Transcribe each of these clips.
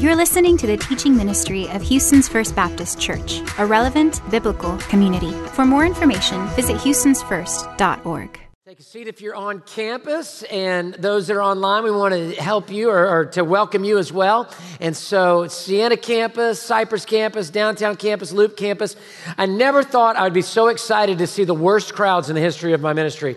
You're listening to the teaching ministry of Houston's First Baptist Church, a relevant biblical community. For more information, visit houstonsfirst.org. Take a seat if you're on campus, and those that are online, we want to help you or to welcome you as well. And so Sienna campus, Cypress campus, downtown campus, Loop campus. I never thought I would be so excited to see the worst crowds in the history of my ministry.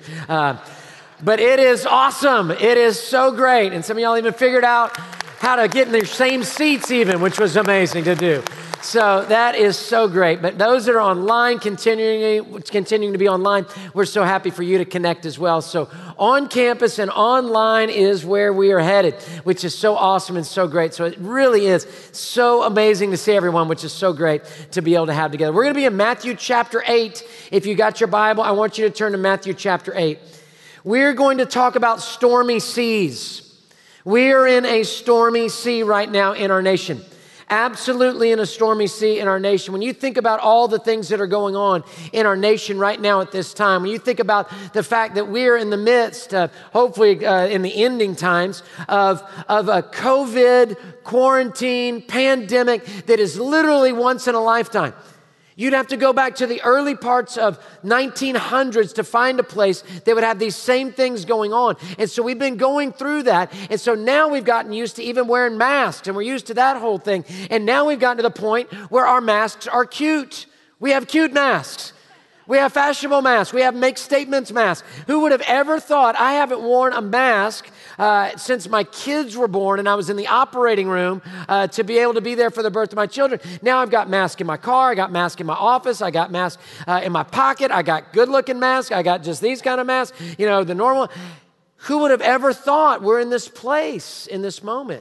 But it is awesome. It is so great. And some of y'all even figured out how to get in their same seats even, which was amazing to do. So that is so great. But those that are online, continuing to be online, we're so happy for you to connect as well. So on campus and online is where we are headed, which is so awesome and so great. So it really is so amazing to see everyone, which is so great to be able to have together. We're going to be in Matthew chapter 8. If you got your Bible, I want you to turn to Matthew chapter 8. We're going to talk about stormy seas. We are in a stormy sea right now in our nation. Absolutely in a stormy sea in our nation. When you think about all the things that are going on in our nation right now at this time, when you think about the fact that we're in the midst of, hopefully in the ending times, of a COVID, quarantine, pandemic that is literally once in a lifetime. You'd have to go back to the early parts of 1900s to find a place that would have these same things going on. And so we've been going through that. And so now we've gotten used to even wearing masks, and we're used to that whole thing. And now we've gotten to the point where our masks are cute. We have cute masks. We have fashionable masks. We have make statements masks. Who would have ever thought? I haven't worn a mask since my kids were born and I was in the operating room to be able to be there for the birth of my children. Now I've got masks in my car. I got masks in my office. I got masks in my pocket. I got good-looking masks. I got just these kind of masks, the normal. Who would have ever thought we're in this place, in this moment?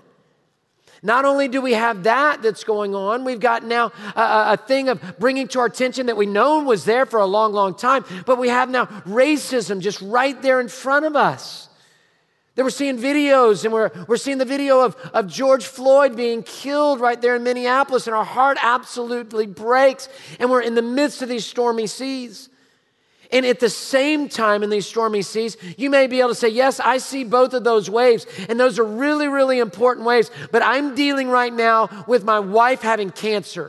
Not only do we have that's going on, we've got now a thing of bringing to our attention that we know was there for a long, long time, but we have now racism just right there in front of us. That we're seeing videos, and we're seeing the video of George Floyd being killed right there in Minneapolis, and our heart absolutely breaks, and we're in the midst of these stormy seas. And at the same time in these stormy seas, you may be able to say, yes, I see both of those waves. And those are really, really important waves. But I'm dealing right now with my wife having cancer.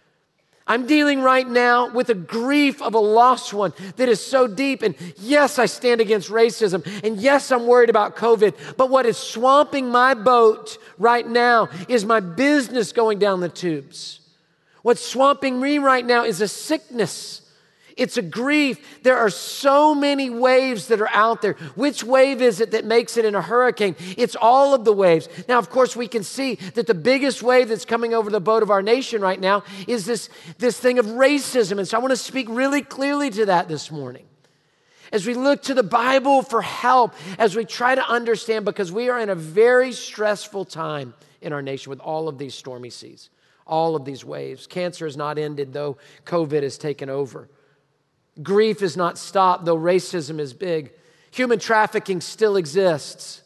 I'm dealing right now with the grief of a lost one that is so deep. And yes, I stand against racism. And yes, I'm worried about COVID. But what is swamping my boat right now is my business going down the tubes. What's swamping me right now is a sickness. It's a grief. There are so many waves that are out there. Which wave is it that makes it in a hurricane? It's all of the waves. Now, of course, we can see that the biggest wave that's coming over the boat of our nation right now is this thing of racism. And so I want to speak really clearly to that this morning. As we look to the Bible for help, as we try to understand, because we are in a very stressful time in our nation with all of these stormy seas, all of these waves. Cancer has not ended, though COVID has taken over. Grief is not stopped, though racism is big. Human trafficking still exists.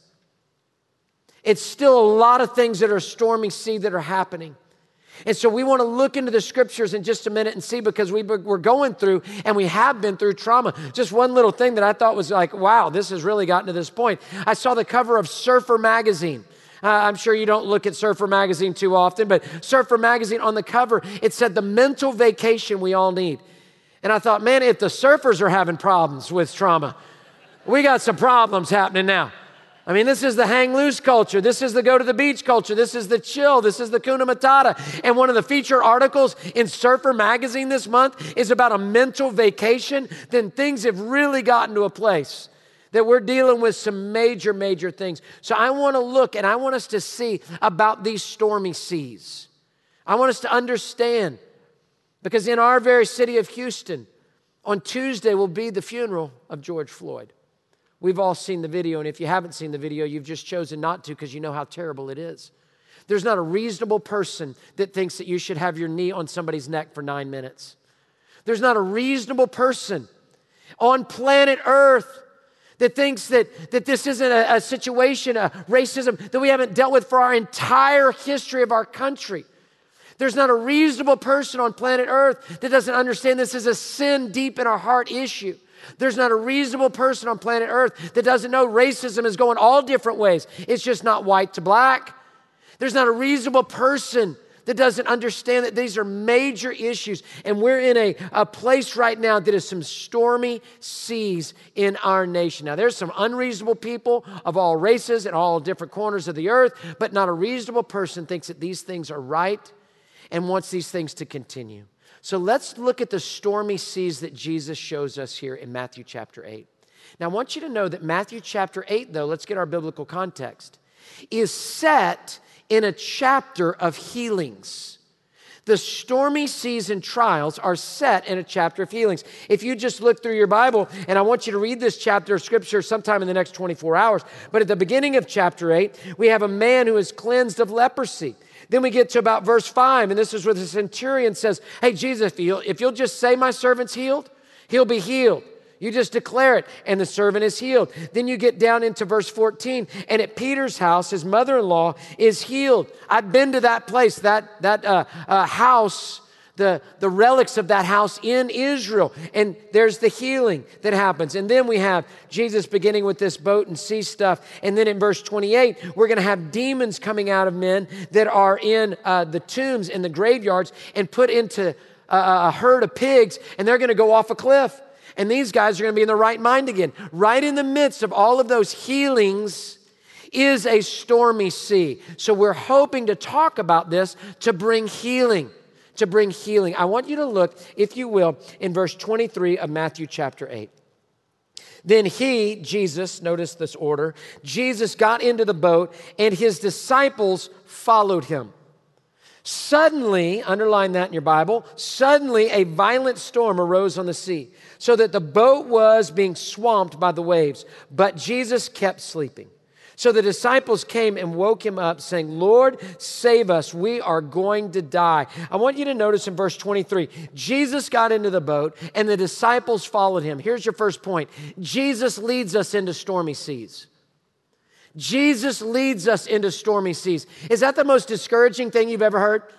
It's still a lot of things that are stormy sea that are happening. And so we want to look into the scriptures in just a minute and see, because we're going through, and we have been through trauma. Just one little thing that I thought was like, wow, this has really gotten to this point. I saw the cover of Surfer Magazine. I'm sure you don't look at Surfer Magazine too often, but Surfer Magazine, on the cover, it said the mental vacation we all need. And I thought, man, if the surfers are having problems with trauma, we got some problems happening now. I mean, this is the hang loose culture. This is the go to the beach culture. This is the chill. This is the Kuna Matata. And one of the feature articles in Surfer Magazine this month is about a mental vacation. Then things have really gotten to a place that we're dealing with some major, major things. So I want to look, and I want us to see about these stormy seas. I want us to understand. Because in our very city of Houston, on Tuesday will be the funeral of George Floyd. We've all seen the video, and if you haven't seen the video, you've just chosen not to because you know how terrible it is. There's not a reasonable person that thinks that you should have your knee on somebody's neck for 9 minutes. There's not a reasonable person on planet Earth that thinks that this isn't a situation, a racism that we haven't dealt with for our entire history of our country. There's not a reasonable person on planet Earth that doesn't understand this is a sin deep in our heart issue. There's not a reasonable person on planet Earth that doesn't know racism is going all different ways. It's just not white to black. There's not a reasonable person that doesn't understand that these are major issues. And we're in a place right now that is some stormy seas in our nation. Now, there's some unreasonable people of all races and all different corners of the earth, but not a reasonable person thinks that these things are right and wants these things to continue. So let's look at the stormy seas that Jesus shows us here in Matthew chapter 8. Now, I want you to know that Matthew chapter 8, though, let's get our biblical context, is set in a chapter of healings. The stormy seas and trials are set in a chapter of healings. If you just look through your Bible, and I want you to read this chapter of Scripture sometime in the next 24 hours, but at the beginning of chapter 8, we have a man who is cleansed of leprosy. Then we get to about verse 5, and this is where the centurion says, hey, Jesus, if you'll just say my servant's healed, he'll be healed. You just declare it, and the servant is healed. Then you get down into verse 14, and at Peter's house, his mother-in-law is healed. I've been to that place, that house, the relics of that house in Israel, and there's the healing that happens. And then we have Jesus beginning with this boat and sea stuff, and then in verse 28, we're going to have demons coming out of men that are in the tombs, in the graveyards, and put into a herd of pigs, and they're going to go off a cliff. And these guys are going to be in the right mind again. Right in the midst of all of those healings is a stormy sea. So we're hoping to talk about this to bring healing. I want you to look, if you will, in verse 23 of Matthew chapter 8. Then he, Jesus, notice this order, Jesus got into the boat and his disciples followed him. Suddenly, underline that in your Bible, suddenly a violent storm arose on the sea, so that the boat was being swamped by the waves, but Jesus kept sleeping. So the disciples came and woke him up, saying, Lord, save us, we are going to die. I want you to notice in verse 23, Jesus got into the boat and the disciples followed him. Here's your first point. Jesus leads us into stormy seas. Jesus leads us into stormy seas. Is that the most discouraging thing you've ever heard?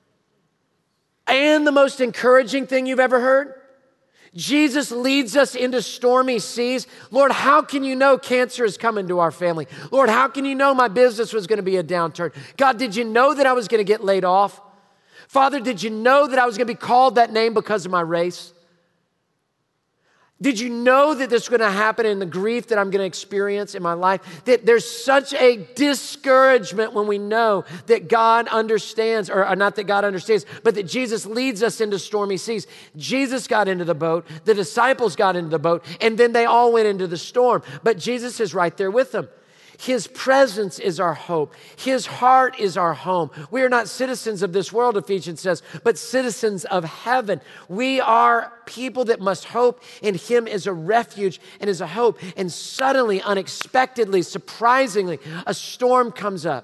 And the most encouraging thing you've ever heard? Jesus leads us into stormy seas. Lord, how can you know cancer is coming to our family? Lord, how can you know my business was going to be a downturn? God, did you know that I was going to get laid off? Father, did you know that I was going to be called that name because of my race? Did you know that this is going to happen in the grief that I'm going to experience in my life? That there's such a discouragement when we know that God understands, or not that God understands, but that Jesus leads us into stormy seas. Jesus got into the boat, the disciples got into the boat, and then they all went into the storm. But Jesus is right there with them. His presence is our hope. His heart is our home. We are not citizens of this world, Ephesians says, but citizens of heaven. We are people that must hope in him as a refuge and as a hope. And suddenly, unexpectedly, surprisingly, a storm comes up.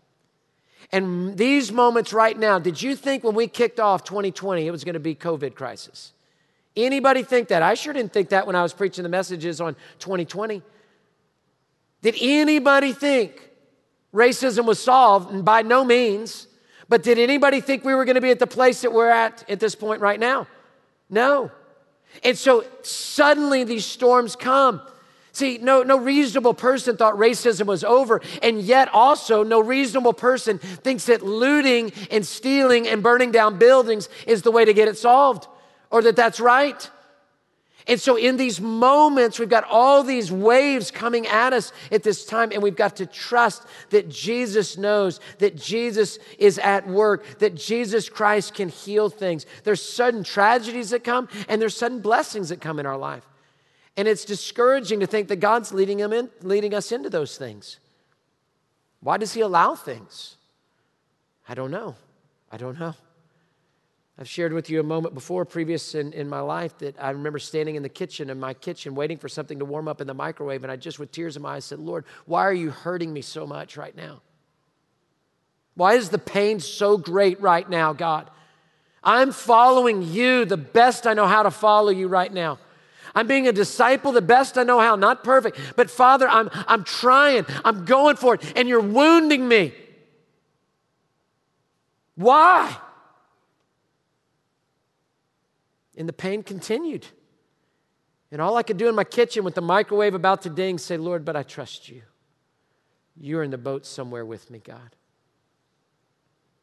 And these moments right now, did you think when we kicked off 2020, it was going to be COVID crisis? Anybody think that? I sure didn't think that when I was preaching the messages on 2020. Did anybody think racism was solved? And by no means. But did anybody think we were going to be at the place that we're at this point right now? No. And so suddenly these storms come. See, no reasonable person thought racism was over. And yet also no reasonable person thinks that looting and stealing and burning down buildings is the way to get it solved. Or that that's right. And so in these moments, we've got all these waves coming at us at this time, and we've got to trust that Jesus knows, that Jesus is at work, that Jesus Christ can heal things. There's sudden tragedies that come, and there's sudden blessings that come in our life. And it's discouraging to think that God's leading us into those things. Why does he allow things? I don't know. I've shared with you a moment before, previous in my life, that I remember standing in my kitchen, waiting for something to warm up in the microwave, and I just, with tears in my eyes, said, Lord, why are you hurting me so much right now? Why is the pain so great right now, God? I'm following you the best I know how to follow you right now. I'm being a disciple the best I know how, not perfect, but Father, I'm trying, I'm going for it, and you're wounding me. Why? And the pain continued. And all I could do in my kitchen with the microwave about to ding, say, Lord, but I trust you. You're in the boat somewhere with me, God.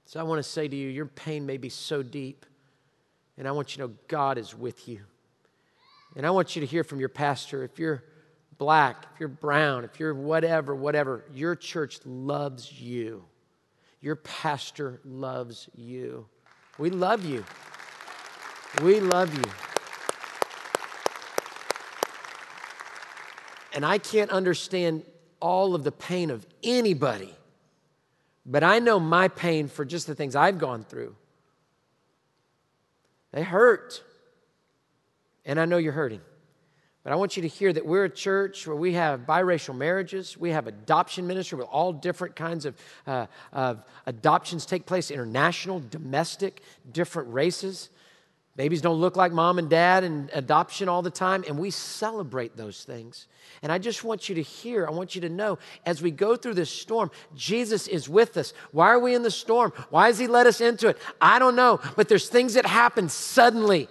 So I want to say to you, your pain may be so deep, and I want you to know God is with you. And I want you to hear from your pastor. If you're black, if you're brown, if you're whatever, your church loves you. Your pastor loves you. We love you. We love you. And I can't understand all of the pain of anybody, but I know my pain for just the things I've gone through. They hurt. And I know you're hurting. But I want you to hear that we're a church where we have biracial marriages. We have adoption ministry where all different kinds of adoptions take place, international, domestic, different races. Babies don't look like mom and dad in adoption all the time, and we celebrate those things. And I just want you to hear, I want you to know, as we go through this storm, Jesus is with us. Why are we in the storm? Why has He let us into it? I don't know, but there's things that happen suddenly.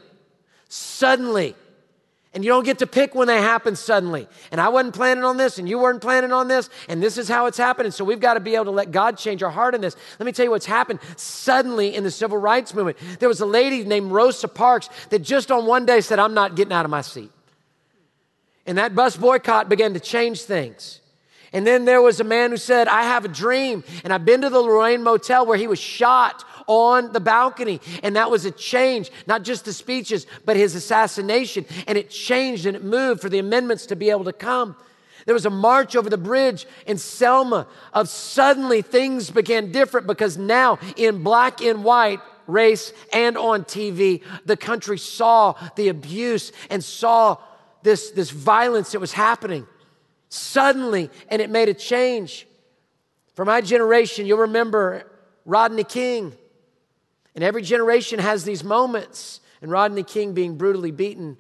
And you don't get to pick when they happen suddenly. And I wasn't planning on this, and you weren't planning on this, and this is how it's happening. So we've got to be able to let God change our heart in this. Let me tell you what's happened suddenly in the civil rights movement. There was a lady named Rosa Parks that just on one day said, I'm not getting out of my seat. And that bus boycott began to change things. And then there was a man who said, I have a dream, and I've been to the Lorraine Motel where he was shot on the balcony. And that was a change, not just the speeches, but his assassination. And it changed and it moved for the amendments to be able to come. There was a march over the bridge in Selma of suddenly things began different because now in black and white, race, and on TV, the country saw the abuse and saw this violence that was happening suddenly, and it made a change. For my generation, you'll remember Rodney King. And every generation has these moments. And Rodney King being brutally beaten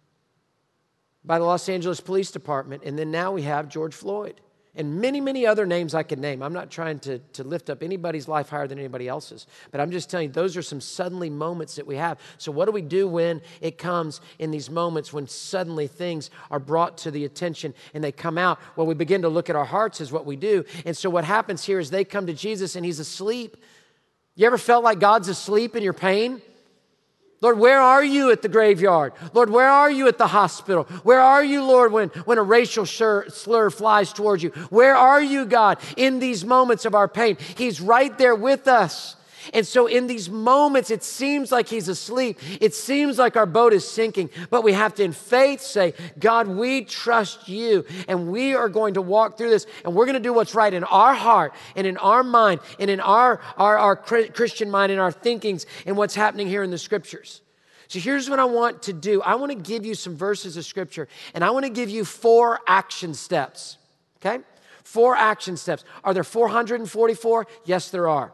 by the Los Angeles Police Department. And then now we have George Floyd. And many, many other names I could name. I'm not trying to lift up anybody's life higher than anybody else's. But I'm just telling you, those are some suddenly moments that we have. So what do we do when it comes in these moments when suddenly things are brought to the attention and they come out? Well, we begin to look at our hearts is what we do. And so what happens here is they come to Jesus and He's asleep. You ever felt like God's asleep in your pain? Lord, where are you at the graveyard? Lord, where are you at the hospital? Where are you, Lord, when a racial slur flies towards you? Where are you, God, in these moments of our pain? He's right there with us. And so in these moments, it seems like He's asleep. It seems like our boat is sinking. But we have to, in faith, say, God, we trust You. And we are going to walk through this. And we're going to do what's right in our heart and in our mind and in our Christian mind and our thinkings and what's happening here in the Scriptures. So here's what I want to do. I want to give you some verses of Scripture. And I want to give you 4 action steps. Okay? 4 action steps. Are there 444? Yes, there are.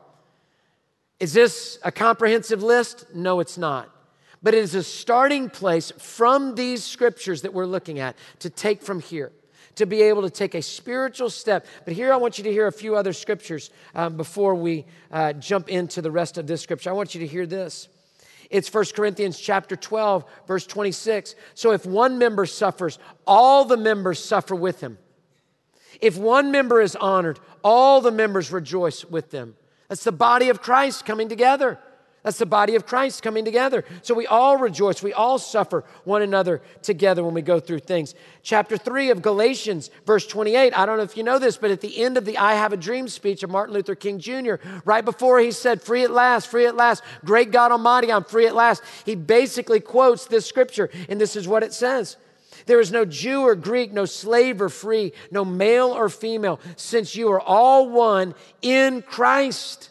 Is this a comprehensive list? No, it's not. But it is a starting place from these scriptures that we're looking at to take from here, to be able to take a spiritual step. But here I want you to hear a few other scriptures before we jump into the rest of this scripture. I want you to hear this. It's 1 Corinthians chapter 12, verse 26. So if one member suffers, all the members suffer with him. If one member is honored, all the members rejoice with them. That's the body of Christ coming together. That's the body of Christ coming together. So we all rejoice. We all suffer one another together when we go through things. Chapter 3 of Galatians, verse 28. I don't know if you know this, but at the end of the I Have a Dream speech of Martin Luther King Jr., right before he said, free at last, great God Almighty, I'm free at last. He basically quotes this scripture, and this is what it says. There is no Jew or Greek, no slave or free, no male or female, since you are all one in Christ.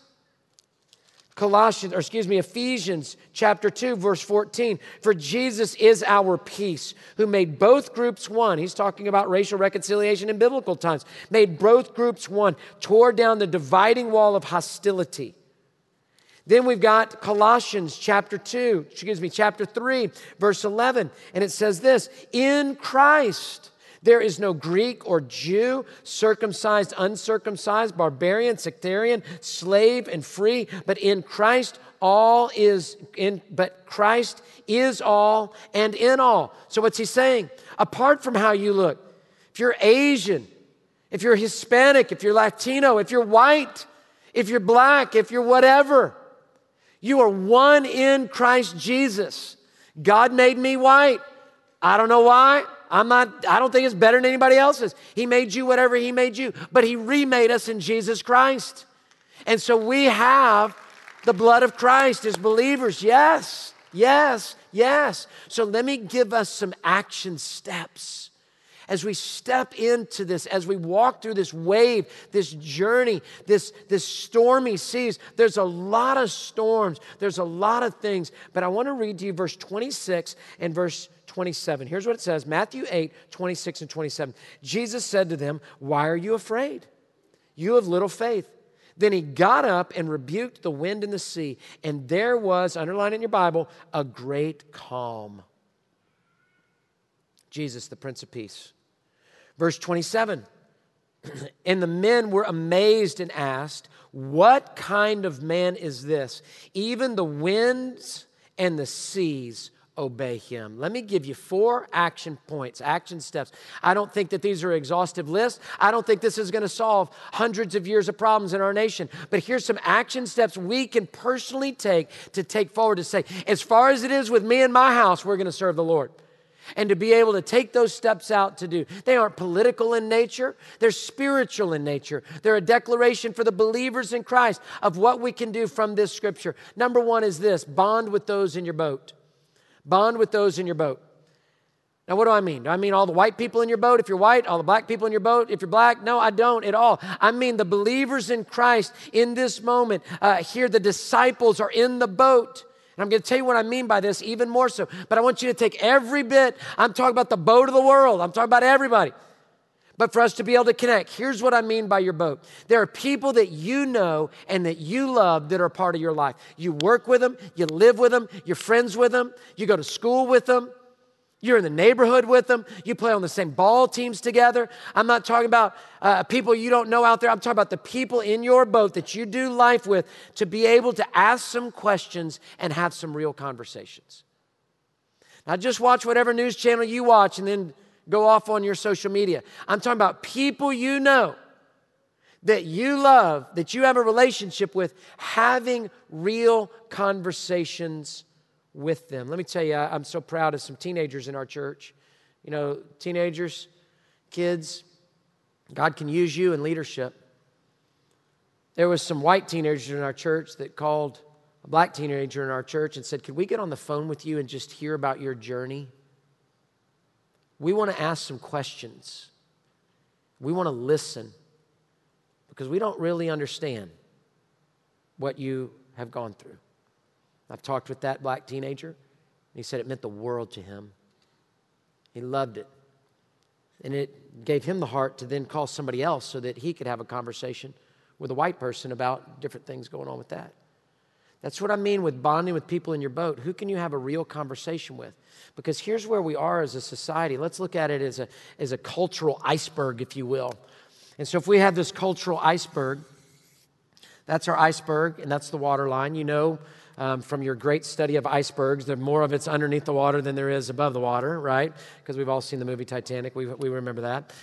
Ephesians chapter 2, verse 14. For Jesus is our peace, who made both groups one. He's talking about racial reconciliation in biblical times. Made both groups one, tore down the dividing wall of hostility. Then we've got Colossians chapter 3, verse 11. And it says this, in Christ, there is no Greek or Jew, circumcised, uncircumcised, barbarian, sectarian, slave and free, but in Christ Christ is all and in all. So what's he saying? Apart from how you look, if you're Asian, if you're Hispanic, if you're Latino, if you're white, if you're black, if you're whatever. You are one in Christ Jesus. God made me white. I don't know why. I don't think it's better than anybody else's. He made you whatever He made you, but He remade us in Jesus Christ. And so we have the blood of Christ as believers. Yes, yes, yes. So let me give us some action steps. As we step into this, as we walk through this wave, this journey, this stormy seas, there's a lot of storms, there's a lot of things, but I want to read to you verse 26 and verse 27. Here's what it says, Matthew 8, 26 and 27. Jesus said to them, "Why are you afraid? You have little faith." Then He got up and rebuked the wind and the sea, and there was, underline it in your Bible, a great calm. Jesus, the Prince of Peace. Verse 27, and the men were amazed and asked, "What kind of man is this? Even the winds and the seas obey Him." Let me give you 4 action points, action steps. I don't think that these are exhaustive lists. I don't think this is going to solve hundreds of years of problems in our nation. But here's some action steps we can personally take forward to say, as far as it is with me and my house, we're going to serve the Lord. And to be able to take those steps out to do. They aren't political in nature. They're spiritual in nature. They're a declaration for the believers in Christ of what we can do from this scripture. Number 1 is this: bond with those in your boat. Bond with those in your boat. Now, what do I mean? Do I mean all the white people in your boat if you're white? All the black people in your boat if you're black? No, I don't at all. I mean the believers in Christ in this moment. Here, the disciples are in the boat. And I'm going to tell you what I mean by this even more so. But I want you to take every bit. I'm talking about the boat of the world. I'm talking about everybody. But for us to be able to connect, here's what I mean by your boat. There are people that you know and that you love that are part of your life. You work with them. You live with them. You're friends with them. You go to school with them. You're in the neighborhood with them. You play on the same ball teams together. I'm not talking about people you don't know out there. I'm talking about the people in your boat that you do life with, to be able to ask some questions and have some real conversations. Not just watch whatever news channel you watch and then go off on your social media. I'm talking about people you know that you love, that you have a relationship with, having real conversations with them. Let me tell you, I'm so proud of some teenagers in our church. You know, teenagers, kids, God can use you in leadership. There was some white teenagers in our church that called a black teenager in our church and said, "Could we get on the phone with you and just hear about your journey? We want to ask some questions. We want to listen because we don't really understand what you have gone through." I've talked with that black teenager, and he said it meant the world to him. He loved it. And it gave him the heart to then call somebody else so that he could have a conversation with a white person about different things going on with that. That's what I mean with bonding with people in your boat. Who can you have a real conversation with? Because here's where we are as a society. Let's look at it as a cultural iceberg, if you will. And so if we have this cultural iceberg, that's our iceberg, and that's the water line. You know, from your great study of icebergs, the more of it's underneath the water than there is above the water, right? Because we've all seen the movie Titanic. We remember that.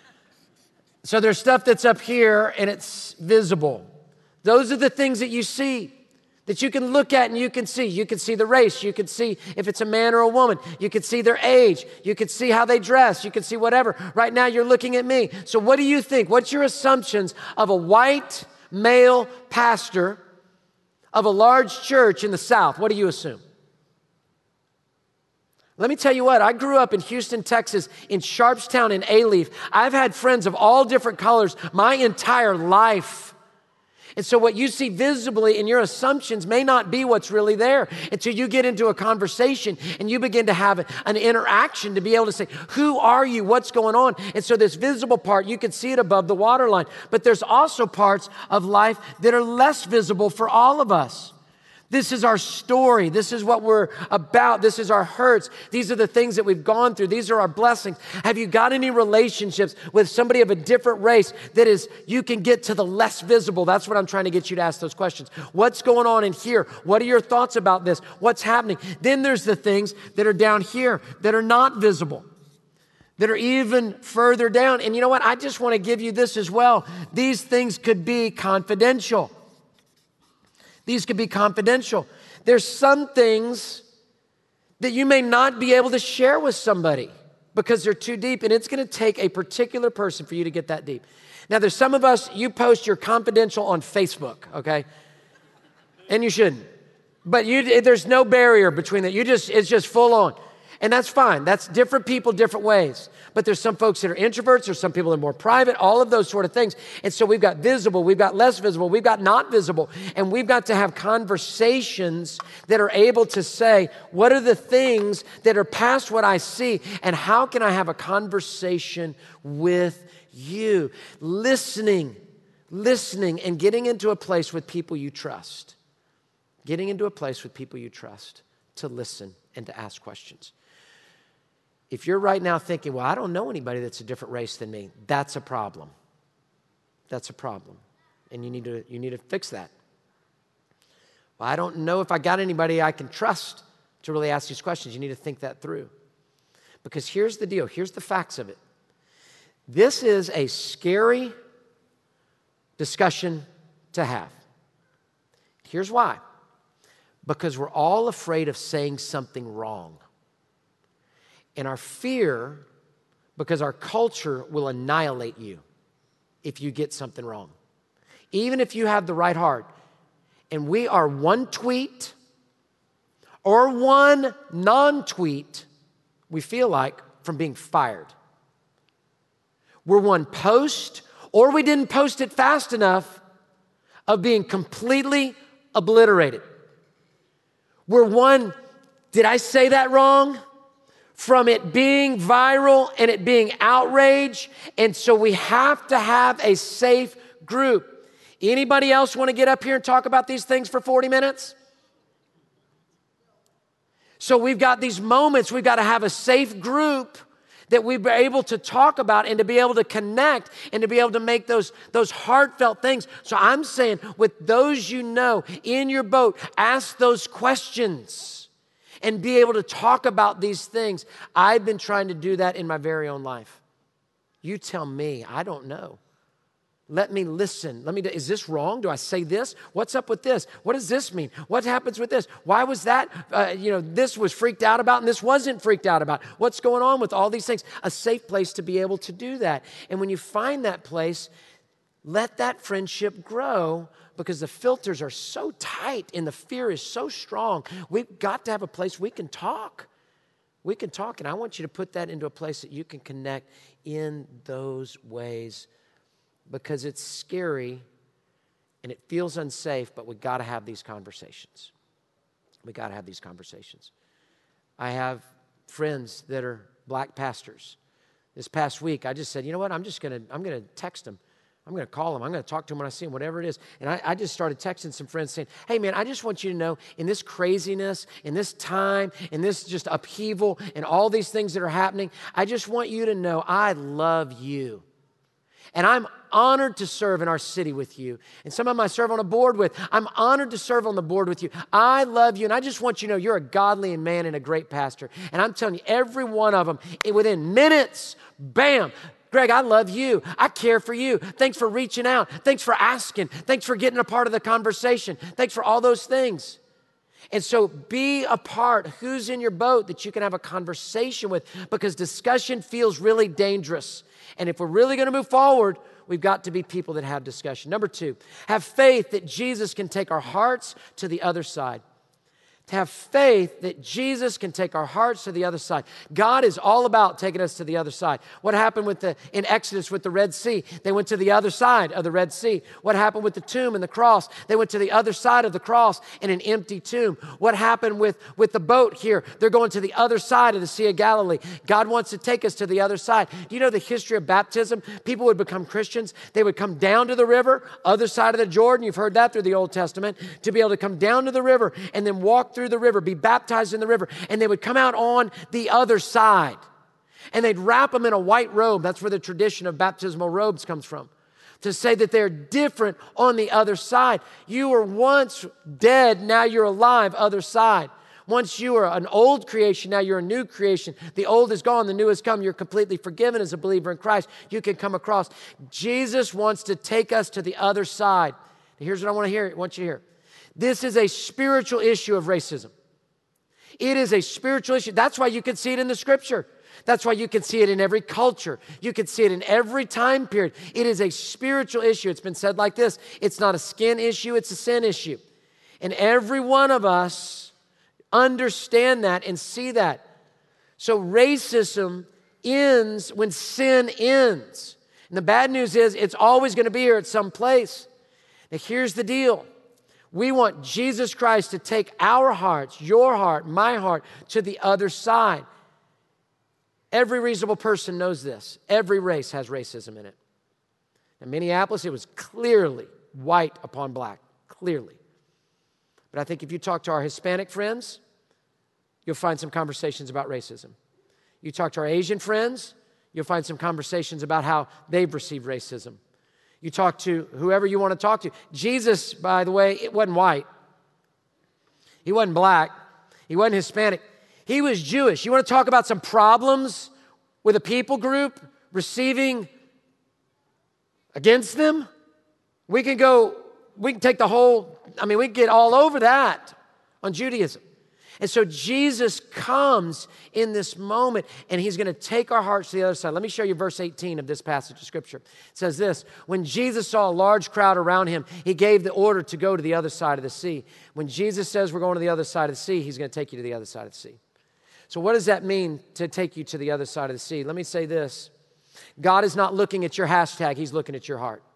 So there's stuff that's up here, and it's visible. Those are the things that you see, that you can look at and you can see. You can see the race. You can see if it's a man or a woman. You can see their age. You can see how they dress. You can see whatever. Right now, you're looking at me. So what do you think? What's your assumptions of a white male pastor of a large church in the South? What do you assume? Let me tell you what, I grew up in Houston, Texas, in Sharpstown and Alief. I've had friends of all different colors my entire life. And so what you see visibly in your assumptions may not be what's really there until you get into a conversation and you begin to have an interaction to be able to say, who are you? What's going on? And so this visible part, you can see it above the waterline. But there's also parts of life that are less visible for all of us. This is our story. This is what we're about. This is our hurts. These are the things that we've gone through. These are our blessings. Have you got any relationships with somebody of a different race that is, you can get to the less visible? That's what I'm trying to get you to ask those questions. What's going on in here? What are your thoughts about this? What's happening? Then there's the things that are down here that are not visible, that are even further down. And you know what? I just want to give you this as well. These things could be confidential. These could be confidential. There's some things that you may not be able to share with somebody because they're too deep, and it's going to take a particular person for you to get that deep. Now, there's some of us, you post your confidential on Facebook, okay? And you shouldn't. But there's no barrier between that. It's just full on. And that's fine. That's different people, different ways. But there's some folks that are introverts. There's some people that are more private, all of those sort of things. And so we've got visible, we've got less visible, we've got not visible. And we've got to have conversations that are able to say, what are the things that are past what I see? And how can I have a conversation with you? Listening and getting into a place with people you trust. Getting into a place with people you trust to listen and to ask questions. If you're right now thinking, well, I don't know anybody that's a different race than me, that's a problem. That's a problem. And you need to fix that. Well, I don't know if I got anybody I can trust to really ask these questions. You need to think that through. Because here's the deal. Here's the facts of it. This is a scary discussion to have. Here's why. Because we're all afraid of saying something wrong. And our fear, because our culture will annihilate you if you get something wrong. Even if you have the right heart. And we are one tweet or one non-tweet, we feel like, from being fired. We're one post, or we didn't post it fast enough, of being completely obliterated. We're one, did I say that wrong? From it being viral and it being outrage. And so we have to have a safe group. Anybody else want to get up here and talk about these things for 40 minutes? So we've got these moments, we've got to have a safe group that we're able to talk about and to be able to connect and to be able to make those heartfelt things. So I'm saying with those you know in your boat, ask those questions and be able to talk about these things. I've been trying to do that in my very own life. You tell me, I don't know. Let me listen. Is this wrong? Do I say this? What's up with this? What does this mean? What happens with this? Why was that, this was freaked out about and this wasn't freaked out about? What's going on with all these things? A safe place to be able to do that. And when you find that place, let that friendship grow because the filters are so tight and the fear is so strong. We've got to have a place we can talk. We can talk, and I want you to put that into a place that you can connect in those ways. Because it's scary and it feels unsafe, but we got to have these conversations. We got to have these conversations. I have friends that are black pastors. This past week, I just said, you know what? I'm going to text them. I'm going to call them. I'm going to talk to them when I see them, whatever it is. And I just started texting some friends saying, hey, man, I just want you to know in this craziness, in this time, in this just upheaval, and all these things that are happening, I just want you to know I love you. And I'm honored to serve in our city with you. And some of them I serve on a board with. I'm honored to serve on the board with you. I love you. And I just want you to know you're a godly man and a great pastor. And I'm telling you, every one of them, within minutes, bam, Greg, I love you. I care for you. Thanks for reaching out. Thanks for asking. Thanks for getting a part of the conversation. Thanks for all those things. And so be a part. Who's in your boat that you can have a conversation with? Because discussion feels really dangerous. And if we're really going to move forward, we've got to be people that have discussion. Number 2, have faith that Jesus can take our hearts to the other side. To have faith that Jesus can take our hearts to the other side. God is all about taking us to the other side. What happened in Exodus with the Red Sea? They went to the other side of the Red Sea. What happened with the tomb and the cross? They went to the other side of the cross in an empty tomb. What happened with the boat here? They're going to the other side of the Sea of Galilee. God wants to take us to the other side. Do you know the history of baptism? People would become Christians. They would come down to the river, other side of the Jordan. You've heard that through the Old Testament. To be able to come down to the river and then walk through the river, be baptized in the river, and they would come out on the other side. And they'd wrap them in a white robe. That's where the tradition of baptismal robes comes from. To say that they're different on the other side. You were once dead, now you're alive, other side. Once you were an old creation, now you're a new creation. The old is gone, the new has come. You're completely forgiven as a believer in Christ. You can come across. Jesus wants to take us to the other side. Here's what I want you to hear. This is a spiritual issue of racism. It is a spiritual issue. That's why you can see it in the Scripture. That's why you can see it in every culture. You can see it in every time period. It is a spiritual issue. It's been said like this: it's not a skin issue, it's a sin issue. And every one of us understand that and see that. So racism ends when sin ends. And the bad news is it's always going to be here at some place. Now here's the deal. We want Jesus Christ to take our hearts, your heart, my heart, to the other side. Every reasonable person knows this. Every race has racism in it. In Minneapolis, it was clearly white upon black, clearly. But I think if you talk to our Hispanic friends, you'll find some conversations about racism. You talk to our Asian friends, you'll find some conversations about how they've received racism. You talk to whoever you want to talk to. Jesus, by the way, it wasn't white. He wasn't black. He wasn't Hispanic. He was Jewish. You want to talk about some problems with a people group receiving against them? We can take the whole, we can get all over that on Judaism. And so Jesus comes in this moment, and he's going to take our hearts to the other side. Let me show you verse 18 of this passage of Scripture. It says this: when Jesus saw a large crowd around him, he gave the order to go to the other side of the sea. When Jesus says we're going to the other side of the sea, he's going to take you to the other side of the sea. So what does that mean, to take you to the other side of the sea? Let me say this. God is not looking at your hashtag. He's looking at your heart.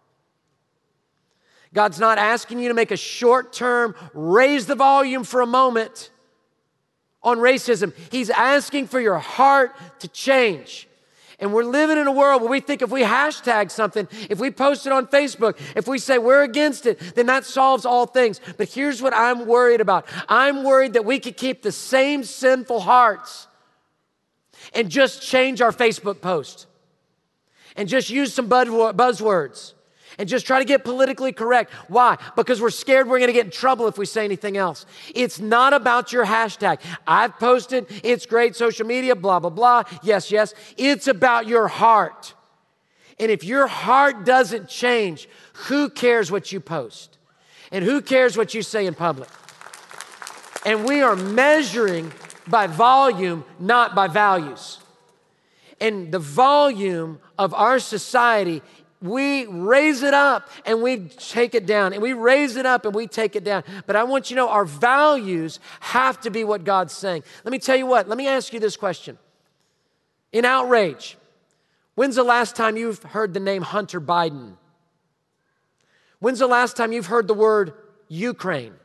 God's not asking you to make a short-term, raise the volume for a moment on racism. He's asking for your heart to change. And we're living in a world where we think if we hashtag something, if we post it on Facebook, if we say we're against it, then that solves all things. But here's what I'm worried about. I'm worried that we could keep the same sinful hearts and just change our Facebook post and just use some buzzwords and just try to get politically correct. Why? Because we're scared we're going to get in trouble if we say anything else. It's not about your hashtag. I've posted, it's great, social media, blah, blah, blah. Yes, yes. It's about your heart. And if your heart doesn't change, who cares what you post? And who cares what you say in public? And we are measuring by volume, not by values. And the volume of our society, we raise it up and we take it down. And we raise it up and we take it down. But I want you to know our values have to be what God's saying. Let me tell you what. Let me ask you this question. In outrage, when's the last time you've heard the name Hunter Biden? When's the last time you've heard the word Ukraine?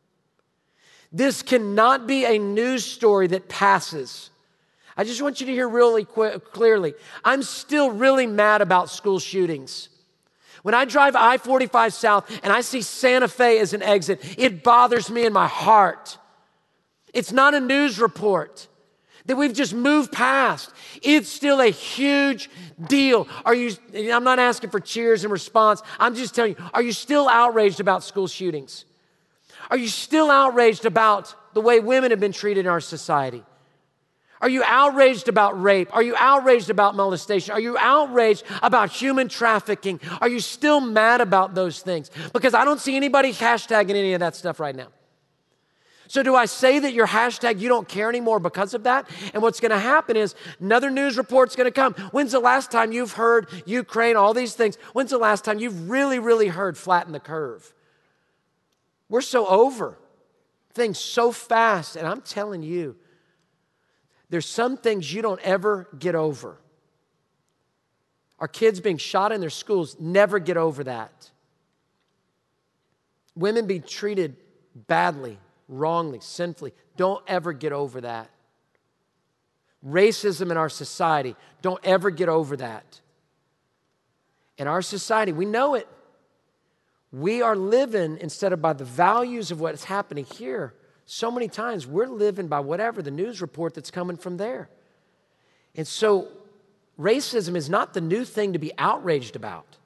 This cannot be a news story that passes. I just want you to hear really clearly. I'm still really mad about school shootings. When I drive I-45 south and I see Santa Fe as an exit, it bothers me in my heart. It's not a news report that we've just moved past. It's still a huge deal. I'm not asking for cheers and response. I'm just telling you, are you still outraged about school shootings? Are you still outraged about the way women have been treated in our society? Are you outraged about rape? Are you outraged about molestation? Are you outraged about human trafficking? Are you still mad about those things? Because I don't see anybody hashtagging any of that stuff right now. So do I say that your hashtag, you don't care anymore because of that? And what's going to happen is another news report's going to come. When's the last time you've heard Ukraine, all these things? When's the last time you've really, really heard flatten the curve? We're so over things so fast. And I'm telling you, there's some things you don't ever get over. Our kids being shot in their schools, never get over that. Women being treated badly, wrongly, sinfully, don't ever get over that. Racism in our society, don't ever get over that. In our society, we know it. We are living, instead of by the values of what's happening here, so many times we're living by whatever the news report that's coming from there. And so racism is not the new thing to be outraged about.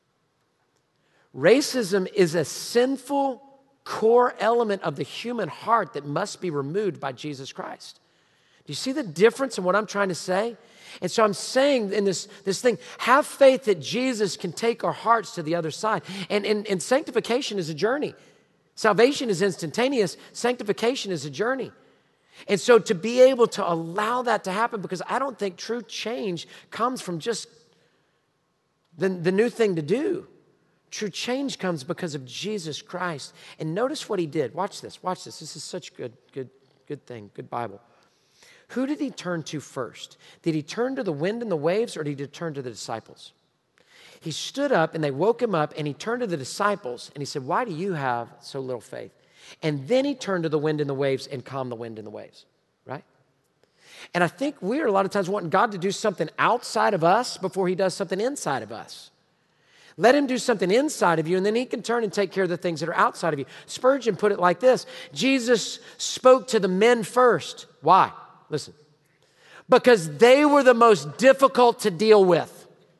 Racism is a sinful core element of the human heart that must be removed by Jesus Christ. Do you see the difference in what I'm trying to say? And so I'm saying in this thing, have faith that Jesus can take our hearts to the other side. And sanctification is a journey. Salvation is instantaneous. Sanctification is a journey. And so to be able to allow that to happen, because I don't think true change comes from just the new thing to do. True change comes because of Jesus Christ. And notice what he did. Watch this. Watch this. This is such good thing, good Bible. Who did he turn to first? Did he turn to the wind and the waves, or did he turn to the disciples? He stood up and they woke him up, and he turned to the disciples and he said, why do you have so little faith? And then he turned to the wind and the waves and calmed the wind and the waves, right? And I think we're a lot of times wanting God to do something outside of us before he does something inside of us. Let him do something inside of you, and then he can turn and take care of the things that are outside of you. Spurgeon put it like this: Jesus spoke to the men first. Why? Listen. Because they were the most difficult to deal with.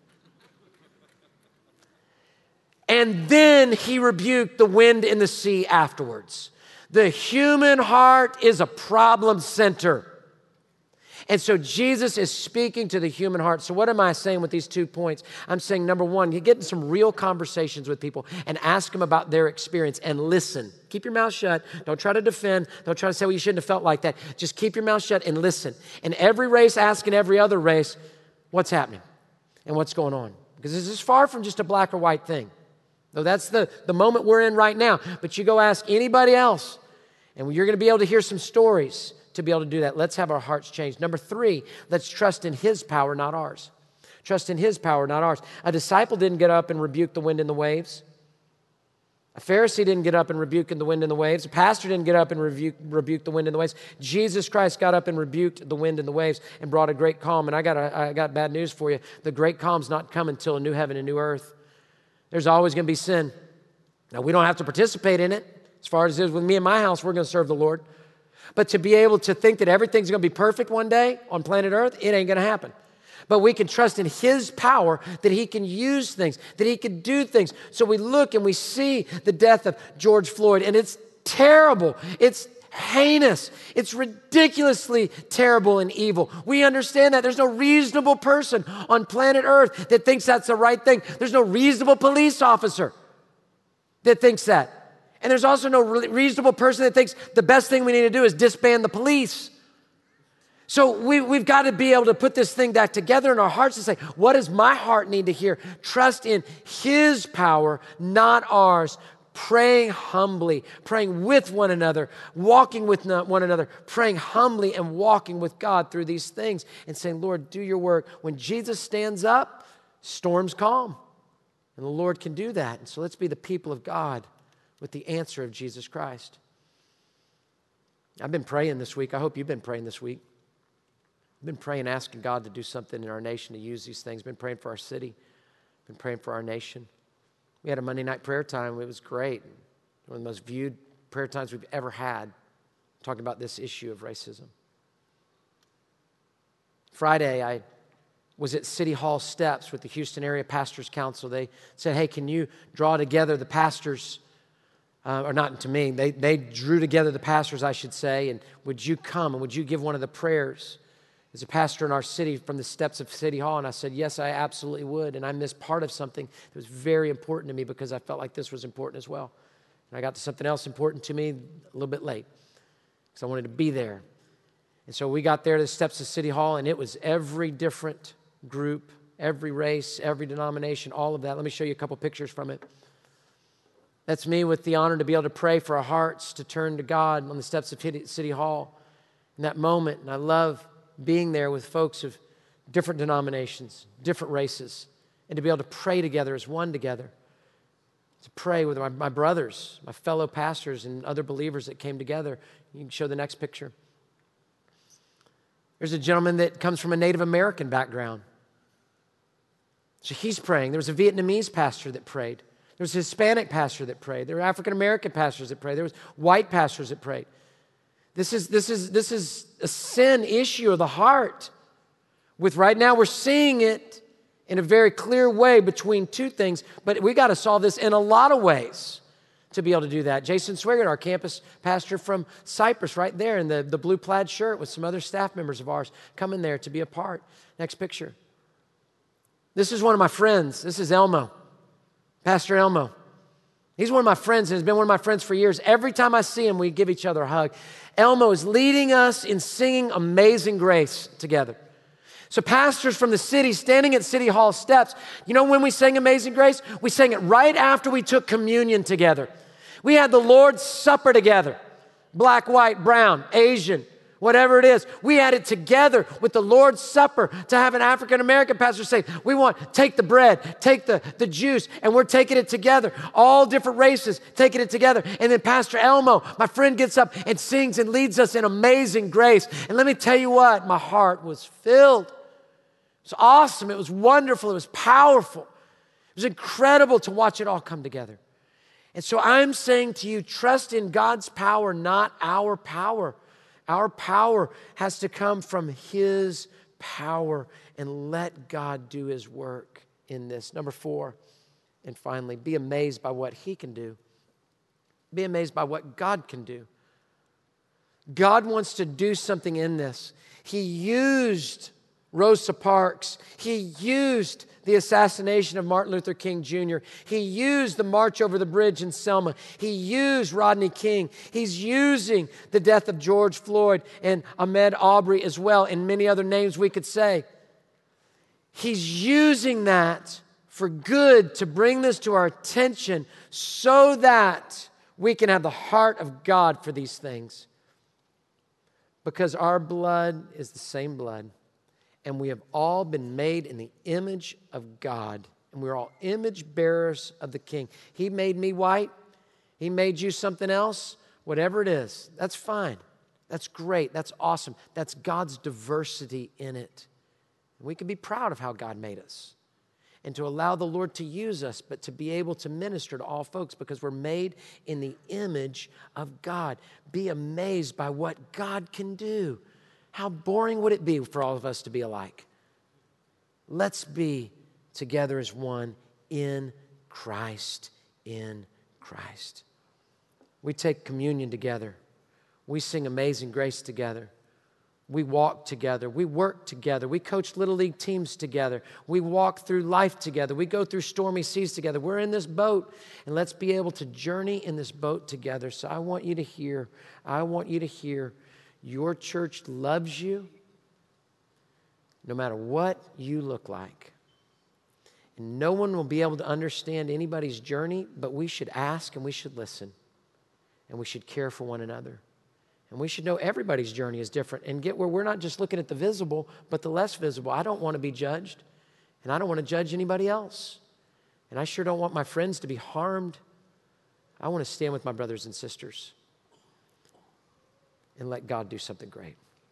And then he rebuked the wind and the sea afterwards. The human heart is a problem center. And so Jesus is speaking to the human heart. So what am I saying with these 2 points? I'm saying, number one, you get in some real conversations with people and ask them about their experience and listen. Keep your mouth shut. Don't try to defend. Don't try to say, well, you shouldn't have felt like that. Just keep your mouth shut and listen. In every race, ask in every other race, what's happening and what's going on? Because this is far from just a black or white thing. Though that's the moment we're in right now. But you go ask anybody else, and you're going to be able to hear some stories to be able to do that. Let's have our hearts changed. Number 3, let's trust in his power, not ours. Trust in his power, not ours. A disciple didn't get up and rebuke the wind and the waves. A Pharisee didn't get up and rebuke the wind and the waves. A pastor didn't get up and rebuke the wind and the waves. Jesus Christ got up and rebuked the wind and the waves and brought a great calm. And I got bad news for you. The great calm's not coming until a new heaven and new earth. There's always going to be sin. Now, we don't have to participate in it. As far as it is with me and my house, we're going to serve the Lord. But to be able to think that everything's going to be perfect one day on planet Earth, it ain't going to happen. But we can trust in his power that he can use things, that he can do things. So we look and we see the death of George Floyd, and it's terrible. It's heinous. It's ridiculously terrible and evil. We understand that. There's no reasonable person on planet Earth that thinks that's the right thing. There's no reasonable police officer that thinks that. And there's also no reasonable person that thinks the best thing we need to do is disband the police. So we've got to be able to put this thing back together in our hearts and say, what does my heart need to hear? Trust in his power, not ours. Praying humbly, praying with one another, walking with one another, praying humbly and walking with God through these things and saying, Lord, do your work. When Jesus stands up, storms calm. And the Lord can do that. And so let's be the people of God with the answer of Jesus Christ. I've been praying this week. I hope you've been praying this week. I've been praying, asking God to do something in our nation to use these things. Been praying for our city. Been praying for our nation. We had a Monday night prayer time. It was great. One of the most viewed prayer times we've ever had, talking about this issue of racism. Friday, I was at City Hall steps with the Houston Area Pastors Council. They said, hey, can you draw together the pastors, or not to me, they drew together the pastors, I should say, and would you come and would you give one of the prayers as a pastor in our city from the steps of City Hall? And I said, yes, I absolutely would. And I missed part of something that was very important to me because I felt like this was important as well. And I got to something else important to me a little bit late because I wanted to be there. And so we got there to the steps of City Hall, and it was every different group, every race, every denomination, all of that. Let me show you a couple pictures from it. That's me with the honor to be able to pray for our hearts to turn to God on the steps of City Hall in that moment. And I love being there with folks of different denominations, different races, and to be able to pray together as one together. To pray with my brothers, my fellow pastors, and other believers that came together. You can show the next picture. There's a gentleman that comes from a Native American background. So he's praying. There was a Vietnamese pastor that prayed. There was a Hispanic pastor that prayed. There were African American pastors that prayed. There was white pastors that prayed. This is a sin issue of the heart. With right now, we're seeing it in a very clear way between two things, but we got to solve this in a lot of ways to be able to do that. Jason Swigert, our campus pastor from Cyprus, right there in the blue plaid shirt with some other staff members of ours coming there to be a part. Next picture. This is one of my friends. This is Elmo, Pastor Elmo. He's one of my friends and has been one of my friends for years. Every time I see him, we give each other a hug. Elmo is leading us in singing Amazing Grace together. So pastors from the city standing at City Hall steps, you know when we sang Amazing Grace? We sang it right after we took communion together. We had the Lord's Supper together. Black, white, brown, Asian, whatever it is. We had it together with the Lord's Supper to have an African-American pastor say, we want, take the bread, take the juice, and we're taking it together. All different races, taking it together. And then Pastor Elmo, my friend, gets up and sings and leads us in Amazing Grace. And let me tell you what, my heart was filled. It was awesome. It was wonderful. It was powerful. It was incredible to watch it all come together. And so I'm saying to you, trust in God's power, not our power. Our power has to come from His power, and let God do His work in this. Number 4, and finally, be amazed by what He can do. Be amazed by what God can do. God wants to do something in this. He used Rosa Parks. He used the assassination of Martin Luther King Jr. He used the march over the bridge in Selma. He used Rodney King. He's using the death of George Floyd and Ahmaud Arbery as well, and many other names we could say. He's using that for good to bring this to our attention so that we can have the heart of God for these things. Because our blood is the same blood. And we have all been made in the image of God. And we're all image bearers of the King. He made me white. He made you something else. Whatever it is, that's fine. That's great. That's awesome. That's God's diversity in it. And we can be proud of how God made us. And to allow the Lord to use us, but to be able to minister to all folks because we're made in the image of God. Be amazed by what God can do. How boring would it be for all of us to be alike? Let's be together as one in Christ, in Christ. We take communion together. We sing Amazing Grace together. We walk together. We work together. We coach Little League teams together. We walk through life together. We go through stormy seas together. We're in this boat, and let's be able to journey in this boat together. So I want you to hear, your church loves you no matter what you look like. And no one will be able to understand anybody's journey, but we should ask and we should listen. And we should care for one another. And we should know everybody's journey is different and get where we're not just looking at the visible, but the less visible. I don't want to be judged, and I don't want to judge anybody else. And I sure don't want my friends to be harmed. I want to stand with my brothers and sisters and let God do something great.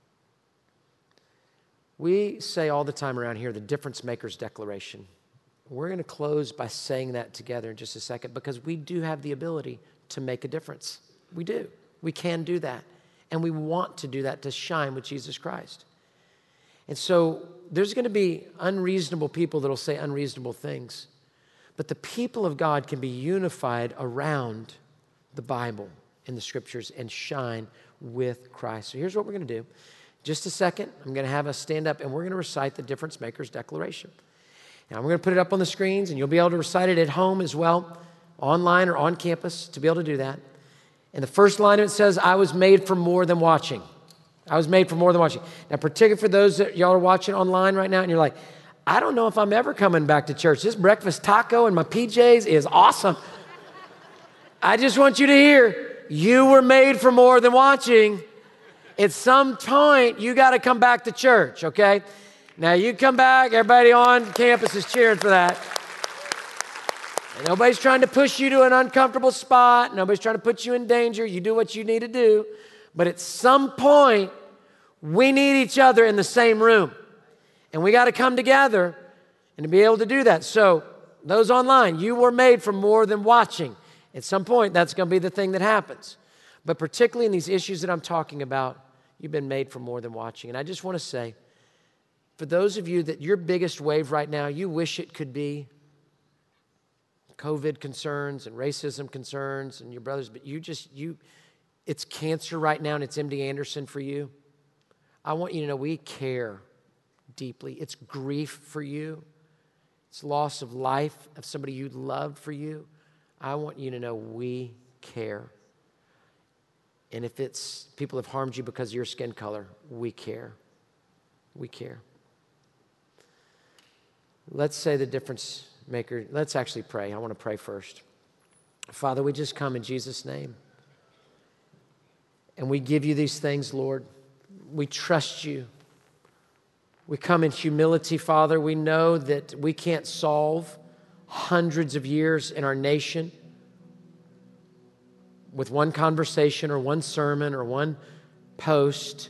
We say all the time around here, the Difference Makers Declaration. We're going to close by saying that together in just a second because we do have the ability to make a difference. We do. We can do that. And we want to do that to shine with Jesus Christ. And so there's going to be unreasonable people that will say unreasonable things. But the people of God can be unified around the Bible and the Scriptures and shine with Christ. So here's what we're going to do. Just a second, I'm going to have us stand up and we're going to recite the Difference Makers Declaration. Now, we're going to put it up on the screens and you'll be able to recite it at home as well, online or on campus, to be able to do that. And the first line of it says, I was made for more than watching. I was made for more than watching. Now, particularly for those that y'all are watching online right now and you're like, I don't know if I'm ever coming back to church. This breakfast taco and my PJs is awesome. I just want you to hear, you were made for more than watching. At some point, you got to come back to church, okay? Now, you come back. Everybody on campus is cheering for that. And nobody's trying to push you to an uncomfortable spot. Nobody's trying to put you in danger. You do what you need to do. But at some point, we need each other in the same room. And we got to come together and to be able to do that. So, those online, you were made for more than watching. At some point, that's going to be the thing that happens. But particularly in these issues that I'm talking about, you've been made for more than watching. And I just want to say, for those of you that your biggest wave right now, you wish it could be COVID concerns and racism concerns and your brothers, but it's cancer right now and it's MD Anderson for you. I want you to know we care deeply. It's grief for you. It's loss of life of somebody you loved for you. I want you to know we care. And if it's people have harmed you because of your skin color, we care. We care. Let's say the difference maker. Let's actually pray. I want to pray first. Father, we just come in Jesus' name. And we give you these things, Lord. We trust you. We come in humility, Father. We know that we can't solve hundreds of years in our nation with one conversation or one sermon or one post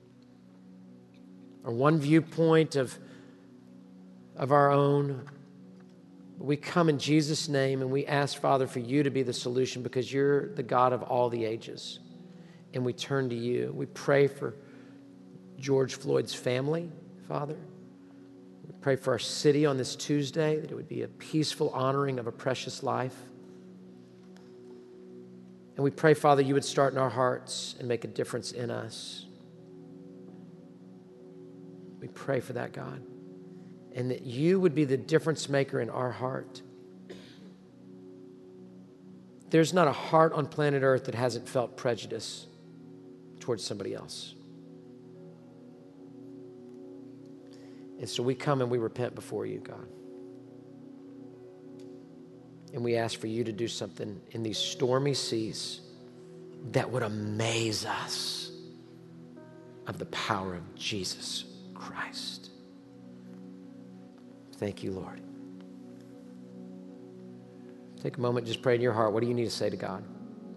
or one viewpoint of our own. We come in Jesus' name and we ask, Father, for you to be the solution because you're the God of all the ages. And we turn to you. We pray for George Floyd's family, Father. We pray for our city on this Tuesday, that it would be a peaceful honoring of a precious life. And we pray, Father, you would start in our hearts and make a difference in us. We pray for that, God. And that you would be the difference maker in our heart. There's not a heart on planet Earth that hasn't felt prejudice towards somebody else. And so we come and we repent before you, God. And we ask for you to do something in these stormy seas that would amaze us of the power of Jesus Christ. Thank you, Lord. Take a moment, just pray in your heart. What do you need to say to God?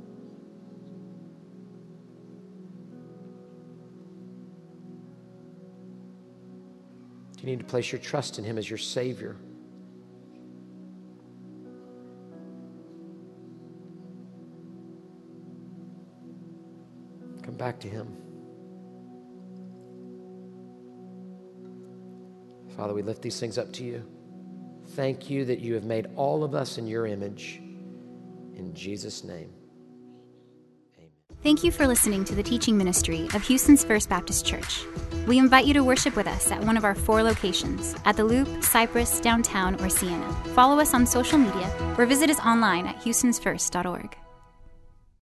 Do you need to place your trust in him as your Savior? Come back to him. Father, we lift these things up to you. Thank you that you have made all of us in your image. In Jesus' name. Thank you for listening to the teaching ministry of Houston's First Baptist Church. We invite you to worship with us at one of our 4 locations, at the Loop, Cypress, Downtown, or Sienna. Follow us on social media or visit us online at houstonsfirst.org.